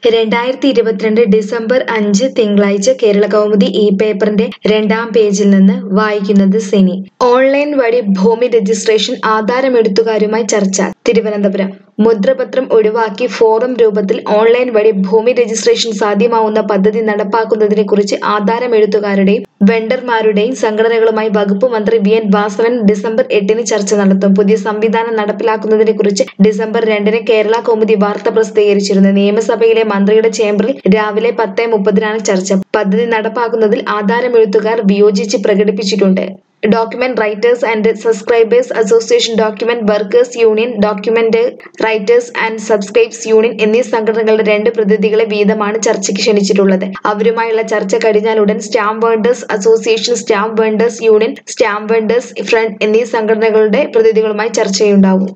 December 5 തിങ്കളാഴ്ച കേരളകൗമുദി ഈ പേപ്പറിന്റെ 2-ാം പേജിൽ നിന്ന് വായിക്കുന്നത് സിനി. ഓൺലൈൻ വഴി ഭൂമി രജിസ്ട്രേഷൻ ആധാരമെടുത്തുകാരുമായി ചർച്ച. തിരുവനന്തപുരം. മുദ്രപത്രം ഒഴിവാക്കി ഫോറം രൂപത്തിൽ ഓൺലൈൻ വഴി ഭൂമി രജിസ്ട്രേഷൻ സാധ്യമാവുന്ന പദ്ധതി നടപ്പാക്കുന്നതിനെക്കുറിച്ച് ആധാരമെഴുത്തുകാരുടെയും വെണ്ടർമാരുടെയും സംഘടനകളുമായി വകുപ്പ് മന്ത്രി വി.എൻ. വാസവൻ ഡിസംബർ 8-ന് ചർച്ച നടത്തും. പുതിയ സംവിധാനം നടപ്പിലാക്കുന്നതിനെക്കുറിച്ച് ഡിസംബർ 2-ന് കേരള കൗമുദി വാർത്ത പ്രസിദ്ധീകരിച്ചിരുന്നു. നിയമസഭയിലെ മന്ത്രിയുടെ ചേംബറിൽ രാവിലെ 10:30-നാണ് ചർച്ച. പദ്ധതി നടപ്പാക്കുന്നതിൽ ആധാരമെഴുത്തുകാർ വിയോജിച്ച് പ്രകടിപ്പിച്ചിട്ടുണ്ട്. Document writers and subscribers association, document workers union, document writers and subscribers union എന്നീ സംഘടനകളുടെ 2 പ്രതിനിധികളെ വീതമാണ് ചർച്ചയ്ക്ക് ക്ഷണിച്ചിട്ടുള്ളത്. അവരുമായുള്ള ചർച്ച കഴിഞ്ഞാലുടൻ stamp vendors association, stamp vendors union, stamp vendors front എന്നീ സംഘടനകളുടെ പ്രതിനിധികളുമായി ചർച്ചയുണ്ടാവും.